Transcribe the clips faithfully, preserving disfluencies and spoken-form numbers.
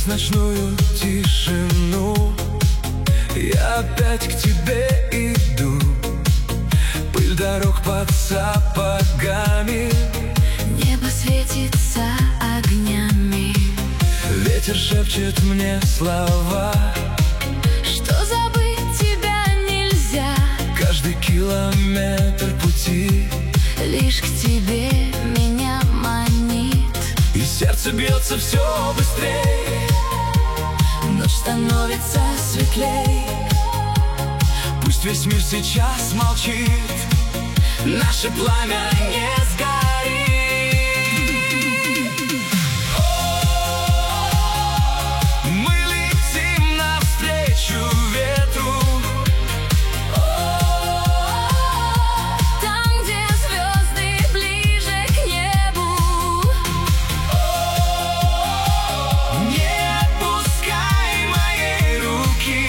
Сквозь ночную тишину я опять к тебе иду. Пыль дорог под сапогами, небо светится огнями. Ветер шепчет мне слова, что забыть тебя нельзя. Каждый километр пути лишь к тебе меня манит. И сердце бьется все быстрее, ночь становится светлей. Пусть весь мир сейчас молчит, наше пламя не сгорит. О, мы летим навстречу ветру. О, там, где звезды ближе к небу. О, не отпускай моей руки.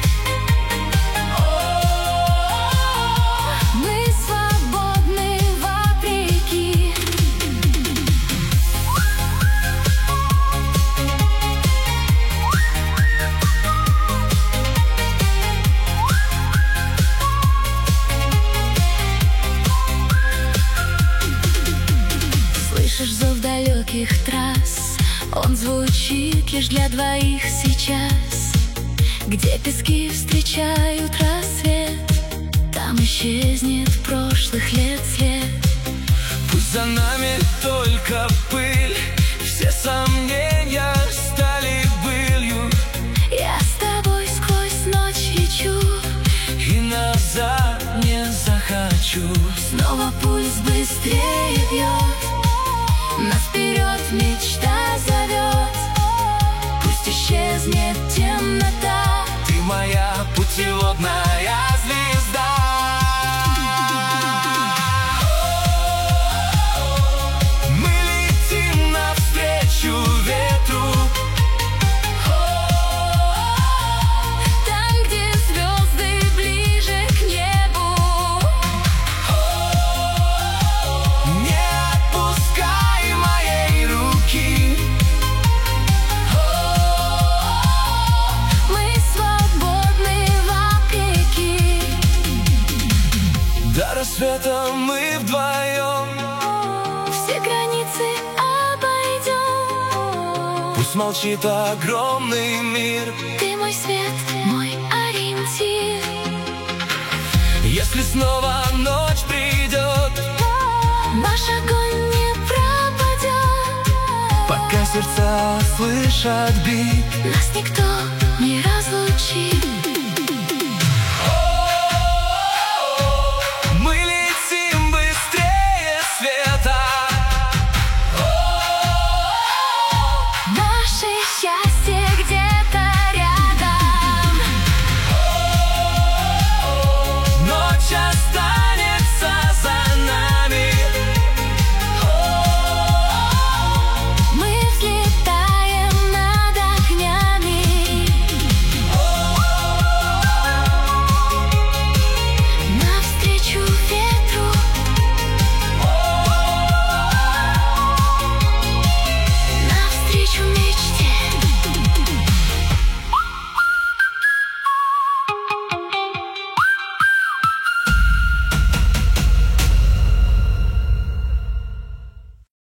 Мы свободны вопреки. Слышишь зов далеких трасс, он звучит лишь для двоих сейчас. Где пески встречают рассвет, там исчезнет прошлых лет след. Пусть за нами только пыль, все сомнения стали былью. Я с тобой сквозь ночь лечу, И назад не захочу. снова пульс быстрее бьет, нас вперед мечта зовет. Пусть исчезнет темнота, Ты моя путеводная звезда. Мы летим навстречу ветру. там, где звезды ближе к небу. Не отпускай моей руки. Мы свободны вопреки. До рассвета мы вдвоем, Все границы обойдем. пусть молчит огромный мир. Ты мой свет, мой ориентир. Если снова ночь придет, Наш огонь не пропадет. пока сердца слышат бит, Нас никто не разлучит.